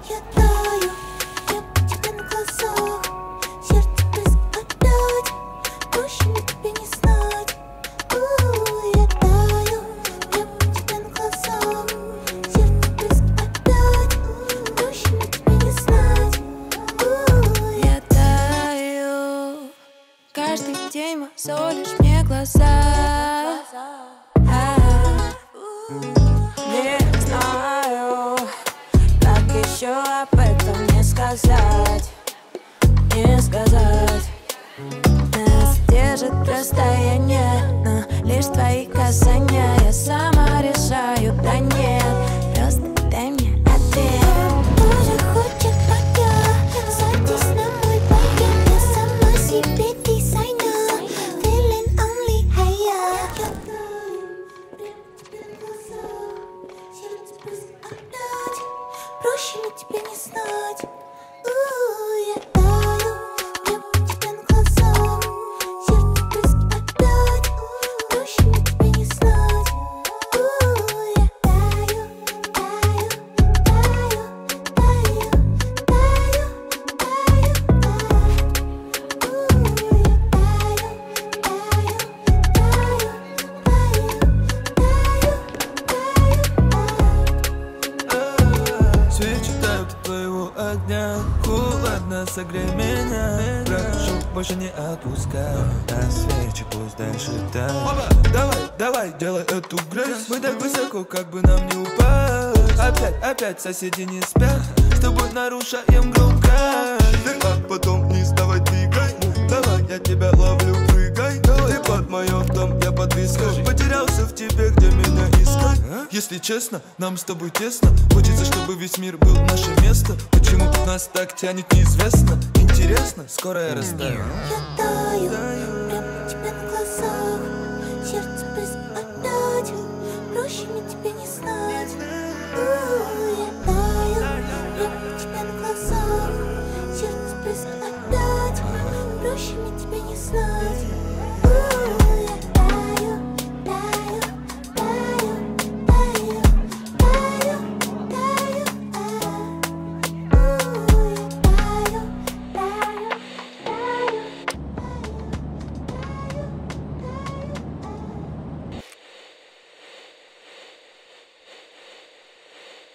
Я таю, я у тебя на глазах. Сердце близко отдать, проще мне тебе не знать. Я таю, я у тебя на глазах. Сердце близко отдать, проще мне тебе не знать. Я таю, каждый день мозолишь мне глаза. Не знаю, как еще об этом не сказать. Не сказать. Нас держит расстояние, но лишь твои касания. Я сама решаю, да нет, просто дай мне ответ. Тоже хочет моя, садись на мой пакет. Я сама себе дизайнер, feeling only higher. Я таю, прямо тебе на глазах. Сердце близко отдать, проще мне тебя не знать. Я таю, прямо у тебя на глазах. Сердце близко отдать, проще мне тебя не знать. Я таю, таю, таю, таю, таю, Свечи тают от твоего огня. Холодно, согрей меня. Прошу, больше не отпускай. А свечи пусть дальше тают. Давай, делай эту грязь. Мы так высоко, как бы нам не упасть. Опять соседи не спят. С тобой нарушаем громкость. А потом не вставай, двигай. Давай, я тебя ловлю, прыгай. Ты под моем дом, я под виском. Потерялся в тебе, где меня искать. Если честно, нам с тобой тесно. Хочется, чтобы весь мир был наше место. Почему тут нас так тянет, неизвестно. Интересно, скоро я растаю. я таю.